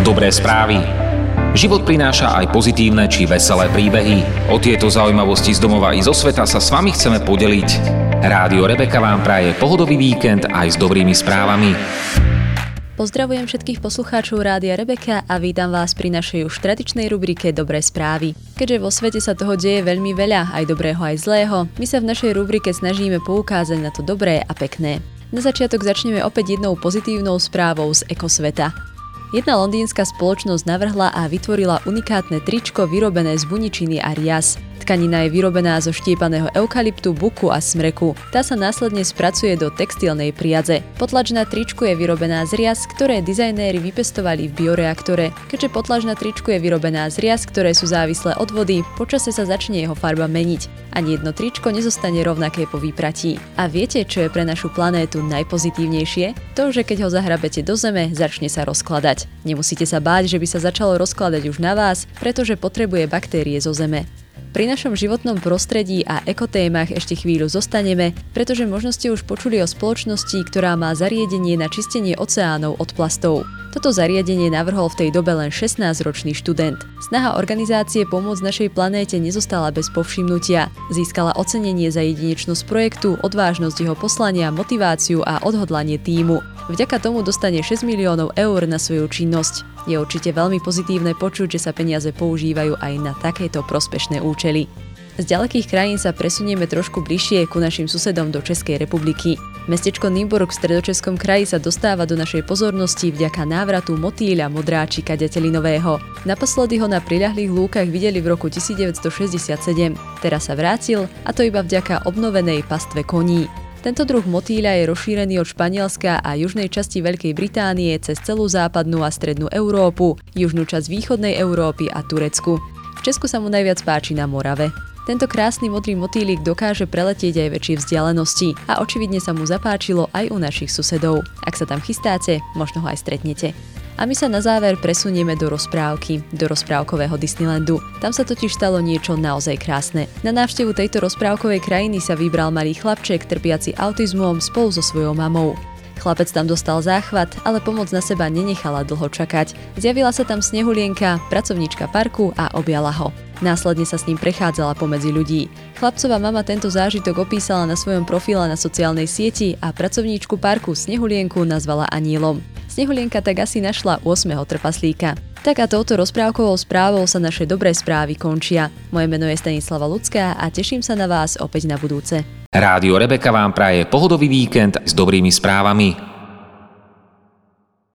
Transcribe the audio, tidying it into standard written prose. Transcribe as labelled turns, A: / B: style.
A: Dobré správy. Život prináša aj pozitívne či veselé príbehy. O tieto zaujímavosti z domova i zo sveta sa s vami chceme podeliť. Rádio Rebeka vám praje pohodový víkend aj s dobrými správami.
B: Pozdravujem všetkých poslucháčov Rádia Rebeka a vítam vás pri našej už tradičnej rubrike Dobré správy. Keďže vo svete sa toho deje veľmi veľa, aj dobrého, aj zlého, my sa v našej rubrike snažíme poukázať na to dobré a pekné. Na začiatok začneme opäť jednou pozitívnou správou z ekosveta. Jedna londýnska spoločnosť navrhla a vytvorila unikátne tričko vyrobené z buničiny a rias. Tkanina je vyrobená zo štiepaného eukalyptu, buku a smreku. Tá sa následne spracuje do textilnej priadze. Potlač na tričku je vyrobená z rias, ktoré dizajnéri vypestovali v bioreaktore. Keďže potlač na tričku je vyrobená z rias, ktoré sú závislé od vody, počase sa začne jeho farba meniť. Ani jedno tričko nezostane rovnaké po vypratí. A viete, čo je pre našu planétu najpozitívnejšie? To, že keď ho zahrabete do zeme, začne sa rozkladať. Nemusíte sa báť, že by sa začalo rozkladať už na vás, pretože potrebuje baktérie zo zeme. Pri našom životnom prostredí a ekotémach ešte chvíľu zostaneme, pretože možno ste už počuli o spoločnosti, ktorá má zariadenie na čistenie oceánov od plastov. Toto zariadenie navrhol v tej dobe len 16-ročný študent. Snaha organizácie pomôcť našej planéte nezostala bez povšimnutia. Získala ocenenie za jedinečnosť projektu, odvážnosť jeho poslania, motiváciu a odhodlanie tímu. Vďaka tomu dostane 6 miliónov eur na svoju činnosť. Je určite veľmi pozitívne počuť, že sa peniaze používajú aj na takéto prospešné účely. Z ďalekých krajín sa presunieme trošku bližšie ku našim susedom do Českej republiky. Mestečko Nymburk v Stredočeskom kraji sa dostáva do našej pozornosti vďaka návratu motýľa modráčika ďatelinového. Naposledy ho na priľahlých lúkach videli v roku 1967. Teraz sa vrátil, a to iba vďaka obnovenej pastve koní. Tento druh motýľa je rozšírený od Španielska a južnej časti Veľkej Británie cez celú západnú a strednú Európu, južnú časť východnej Európy a Turecku. V Česku sa mu najviac páči na Morave. Tento krásny modrý motýlik dokáže preletieť aj väčšie vzdialenosti a očividne sa mu zapáčilo aj u našich susedov. Ak sa tam chystáte, možno ho aj stretnete. A my sa na záver presunieme do rozprávky, do rozprávkového Disneylandu. Tam sa totiž stalo niečo naozaj krásne. Na návštevu tejto rozprávkovej krajiny sa vybral malý chlapček trpiaci autizmom spolu so svojou mamou. Chlapec tam dostal záchvat, ale pomoc na seba nenechala dlho čakať. Zjavila sa tam Snehulienka, pracovníčka parku, a objala ho. Následne sa s ním prechádzala pomedzi ľudí. Chlapcova mama tento zážitok opísala na svojom profile na sociálnej sieti a pracovníčku parku Snehulienku nazvala anielom. Snehulienka tak asi našla 8. trpaslíka. Tak a touto rozprávkovou správou sa naše dobré správy končia. Moje meno je Stanislava Ľudská a teším sa na vás opäť na budúce.
A: Rádio Rebeka vám praje pohodový víkend s dobrými správami.